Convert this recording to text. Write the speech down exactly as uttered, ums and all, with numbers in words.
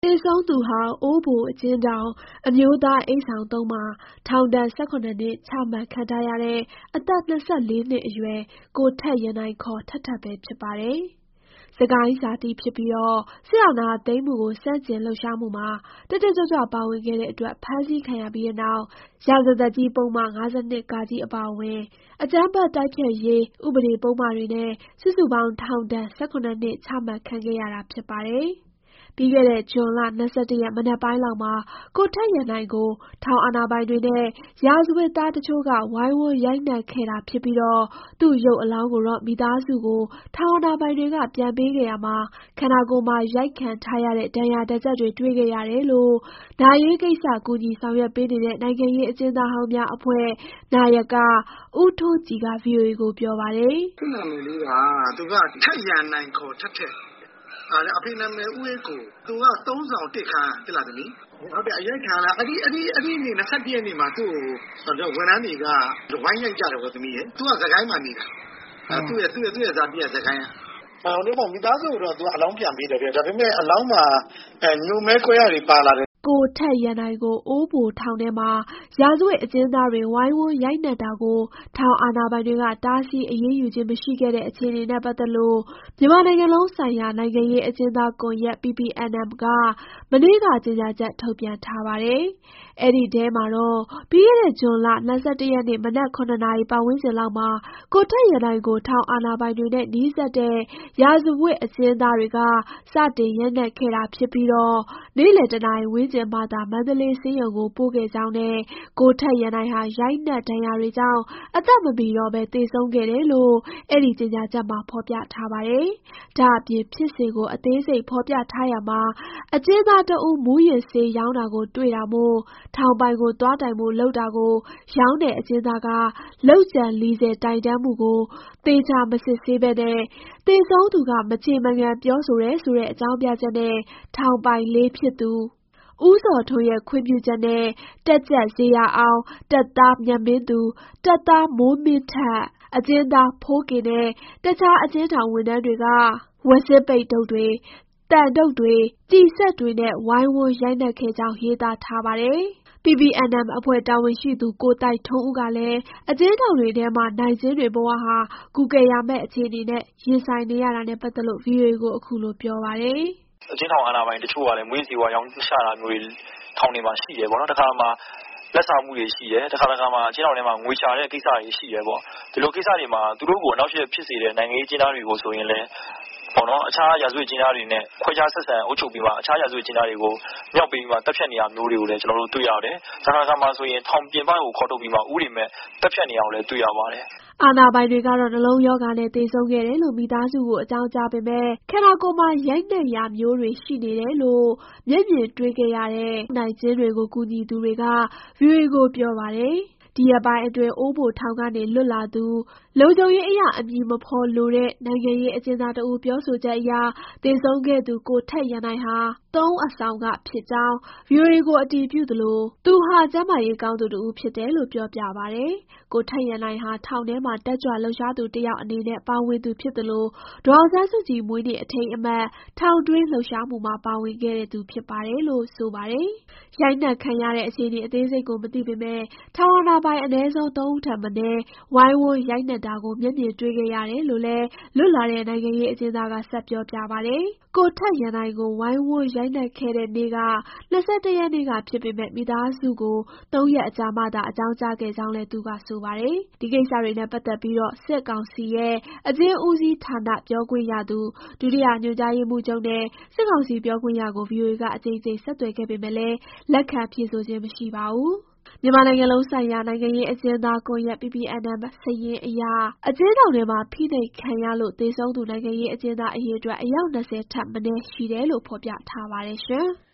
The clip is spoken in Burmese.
သေဆုံးသူဟာအိုးဘိုအကျဉ်းထောင်အမျိုးသားအိမ်ဆောင်သုံးမှာထောင်ဒဏ် ၁၇ နှစ်ချမှတ်ခံထားရတဲ့အသက် ၂၄ နှစ်အရွယ်ကိုထက်ရန်နိုင် ခေါ် ထက်ထက်ပဲဖြစ်ပါတယ်။စစ်ကိုင်းဇာတိဖြစ်ပြီးတော့စစ်အာဏာသိမ်းမှုကိုဆန့်ကျင်လှုပ်ရှားမှုမှာတက်တက်ကြွကြွပါဝင်ခဲ့တဲ့အတွက်ဖမ်းဆီးခံရပြီးတဲ့နောက်ရာဇသတ်ကြီးပုဒ်မ ၅၂ (က) အပါအဝင်အကြမ်းဖက်တိုက်ဖျက်ရေးဥပဒေပုဒ်မတွေနဲ့စုစုပေါင်းထောင်ဒဏ် ၁၇ နှစ်ချမှတ်ခံခဲ့ရတာဖြစ်ပါတယ်။ပြီးခဲ့တဲ့ဇွန်လ ၂၁ ရက်မနက်ပိုင်းလောက်မှာကိုထက်ရန်နိုင်ကိုထောင်အာဏာပိုင်တွေနဲ့ရာဇဝတ်သားတချို့ကဝိုင်းဝန်းရိုက်နှက်ခဲ့တာဖြစ်ပြီးတော့သူ့ရုပ်အလောင်းကိုတော့မိသားစုကိုထောင်အာဏာပိုင်တွေကပြန်ပေးခဲ့ရမှာခန္ဓာကိုယ်မှာရိုက်ခံထားရတဲ့ဒဏ်ရာဒဏ်ချက်တွေတွေ့ခဲ့ရတယ်လို့နာရေးကိစ္စကူညီဆောင်ရွက်ပေးနေတဲ့နိုင်ငံရေးအကျဉ်းသားဟောင်းများအဖွဲ့နာယကဦးထွန်းကြည်က ဗွီအိုအေကိုပြောပါတယ်။သူ့နာမည်လေးကသူကထက်ရန်နိုင်ခေါ်ထက်ထက်အဖေနာမည်ဦးအေးကိုသူကသုံးဆောင်တစ်ခါပြလာတယ်လေဟုတ်တယ်အရိုက်ခံလာအဲ့ဒီအဲ့ဒီအဲ့ဒီနေ့၂၁ရက်နေ့မှာသူ့ကိုဝန်ထမ်းတွေကဝိုင်းရိုက်ကြတယ်ပေါ့သမီးရဲ့သူကစကိုင်းမှာနေတာသူ့ရဲ့သူ့ရဲ့သူ့ရဲ့ဇာတိကစကိုင်းဟိုဒီမှာမိသားစုတော့သူကအလောင်းပြန်ပေးတယ်ပြဒါပေမဲ့အလောင်းမှာညိုမဲခွဲရတွေပါလာတယ်ကိုထက်ရန်နိုင်ကိုအိုးဘိုထောင်ထဲမှာရာဇဝတ်အကျဉ်းသားတွေဝိုင်းဝန်းရိုက်နှက်တာကိုထောင်အာဏာပိုင်တွေကတားဆီးအရေးယူခြင်းမရှိခဲ့တဲ့အခြေအနေနဲ့ပတ်သက်လို့မြန်မာနိုင်ငံလုံးဆိုင်ရာနိုင်ငံရေးအကျဉ်းသားကွန်ရက် ပီ ပီ အန် အမ် ကမနေ့ကကြေညာချက်ထုတ်ပြန်ထားပါတယ်။အဲ့ဒီထဲမှာတော့ပြီးခဲ့တဲ့ဇွန်လ ၂၁ ရက်နေ့မနက် ၇ နာရီပတ်ဝန်းကျင်လောက်မှာကိုထက်ရန်နိုင်ကိုထောင်အာဏာပိုင်တွေနဲ့နီးစပ်တဲ့ရာဇဝတ်အကျဉ်းသားတွေကစတင်ရိုက်နှက်ခဲ့တာဖြစ်ပြီးတော့နေ့လယ်တနာရီဝန်းကျင်မှသာမန္တလေးဆေးရုံကိုပို့ခဲ့ကြောင်းနဲ့ကိုထက်ရန်နိုင်ဟာရိုက်နှက်ဒဏ်ရာတွေကြောင့်အသက်မမီတော့ဘဲသေဆုံးခဲ့တယ်လို့အဲ့ဒီကြေညာချက်မှာဖော်ပြထားပါတယ်။ဒါအပြင်ဖြစ်စဉ်ကိုအသေးစိတ်ဖော်ပြထားရမှာအကျဉ်းသားတဦးမူးယစ်ဆေးရောင်းတာကိုတွေ့တာမို့ထောင်ပိုင်ကိုသွားတိုင်ဖို့လုပ်တာကိုရောင်းတဲ့အကျဉ်းသားကလုပ်ကြံလီဆယ်တိုင်တန်းမှုကိုသေချာမစစ်ဆေးဘဲနဲ့သေဆုံးသူကမချေမငံပြောဆိုတယ်ဆိုတဲ့အကြောင်းပြချက်နဲ့ထောင်ပိုင်လေးဖြစ်သူဦးဇော်ထွန်းရဲ့ခွင့်ပြုချက်နဲ့တက်ကြပ်ဇေယျာအောင်တပ်သားမြတ်မင်းသူတပ်သားမိုးမင်းထက်အကျဉ်းသားဖိုးကင်နဲ့တခြားအကျဉ်းထောင်ဝန်ထမ်းတွေကဝက်စစ်ပိတ်တုတ်တွေတန်တုတ်တွေကျည်စက်တွေနဲ့ဝိုင်းဝန်းရိုက်နှက်ခဲ့ကြောင်းရေးသားထားပါတယ်။ ပီ ပီ အန် အမ် အဖွဲ့တာဝန်ရှိသူကိုသိုက်ထွန်းဦးကလည်းအကျဉ်းထောင်တွေထဲမှာနိုင်ကျဉ်းတွေဘဝဟာကူကယ်ရာမဲ့အခြေအနေနဲ့ရင်ဆိုင်နေရတာနဲ့ပတ်သက်လို့ ဗွီအိုအေကိုအခုလိုပြောပါတယ်။အကျဉ်းထောင်အာဏာပိုင်တချို့ကလည်းမွေးစီဝါရောင်းချတာမျိုးတွေထောင်တွေမှာရှိတယ်ပေါ့နော်တခါမှလက်ဆောင်မှုတွေရှိတယ်တခါတခါမှအကျဉ်းထောင်ထဲမှာငွေချတဲ့ကိစ္စတွေရှိတယ်ပေါ့ဒီလိုကိစ္စတွေမှာသူတို့ကိုအနောက်ရှေ့ဖြစ်စေတဲ့နိုင်ငံရေးအကျဉ်းသားတွေကိုဆိုရင်လည်းပေါ့နော်အခြားရာဇဝတ်ကျင်းသားတွေနဲ့ခွဲခြားဆက်ဆံအုပ်ချုပ်ပြီးမှအခြားရာဇဝတ်ကျင်းသားတွေကိုမြောက်ပြီးမှတပ်ဖြတ်နေရမျိုးတွေကိုလည်းကျွန်တော်တို့တွေ့ရတယ်။ဒါကမှဆိုရင်ထောင်ပြင်ပကိုခေါ်ထုတ်ပြီးမှဥပဒေမဲ့တပ်ဖြတ်နေအောင်လည်းတွေ့ရပါတယ်။အာဏာပိုင်တွေကတော့နှလုံးရောဂါနဲ့သေဆုံးခဲ့တယ်လို့မိသားစုကိုအကြောင်းကြားပေမဲ့ခန္ဓာကိုယ်မှာရိုက်နှက်ရာမျိုးတွေရှိနေတယ်လို့မျက်မြင်တွေ့ခဲ့ရတဲ့နိုင်ကျဉ်းတွေကိုကူညီသူတွေက ဗွီအိုအေကိုပြောပါတယ်။ဒီရက်ပိုင်းအတွင်းအိုးဘိုထောင်ကနေလွတ်လာသူလုံခြုံရေးအရအမည်မဖော်လိုတဲ့နိုင်ငံရေးအကျဉ်းသားတဦးပြောဆိုချက်အရသေဆုံးခဲ့သူကိုထက်ရန်နိုင်ဟာသုံးအဆောင်ကဖြစ်ကြောင်းဗွီအိုအေကိုအတည်ပြုသလိုသူဟာကျန်းမာရေးကောင်းသူတဦးဖြစ်တယ်လို့ပြောပြပါတယ်။ကိုထက်ရန်နိုင်ဟာထောင်ထဲမှာတက်ကြွလှုပ်ရှားသူတယောက်အနေနဲ့ပါဝင်သူဖြစ်သလိုဒေါ်အောင်ဆန်းစုကြည်မွေးနေ့အထိမ်းအမှတ်ထောင်တွင်းလှုပ်ရှားမှုမှာပါဝင်ခဲ့တဲ့သူဖြစ်ပါတယ်လို့ဆိုပါတယ်။ရိုက်နှက်ခံရတဲ့အခြေအနေအသေးစိတ်ကိုမသိပေမဲ့ထောင်အာဏာပိုင်အနည်းဆုံးသုံးဦးထက်မနည်းဝိုင်းဝန်းရိုက်နှက်တာကိုမျက်မြင်တွေ့ခဲ့ရတယ်လို့လည်းလွတ်လာတဲ့နိုင်ငံရေးအကျဉ်းသားကဆက်ပြောပြပါတယ်။ကိုထက်ရန်နိုင်ကိုဝိုင်းဝန်းရိုက်နှက်ခဲ့တဲ့နေ့က၂၁ရက်နေ့ကဖြစ်ပေမဲ့မိသားစုကိုသုံးရက်အကြာမှသာအကြောင်းကြားခဲ့ကြောင်းလည်းသူကဆိုပါတယ်။ဒီကိစ္စတွေနဲ့ပတ်သက်ပြီးတော့စစ်ကောင်စီရဲ့အကျဉ်းဦးစီးဌာနပြောခွင့်ရသူဒုတိယညွှန်ကြားရေးမှူးချုပ်နဲ့စစ်ကောင်စီပြောခွင့်ရကို ဗွီအိုအေကအကြိမ်ကြိမ်ဆက်သွယ်ခဲ့ပေမဲ့လည်းလက်ခံဖြေဆိုခြင်းမရှိပါဘူး။မြန်မာနိုင်ငံလုံးဆိုင်ရာနိုင်ငံရေးအကျဉ်းသားကွန်ရက် ပီ ပီ အန် အမ် စာရင်းအရအကျဉ်းထောင်ထဲမှာဖိနှိပ်ခံရလို့သေဆုံးသူနိုင်ငံရေးအကျဉ်းသားအရေအတွက်အယောက်၂၀ထက်မနည်းရှိတယ်လို့ဖော်ပြထားပါတယ်ရှင်။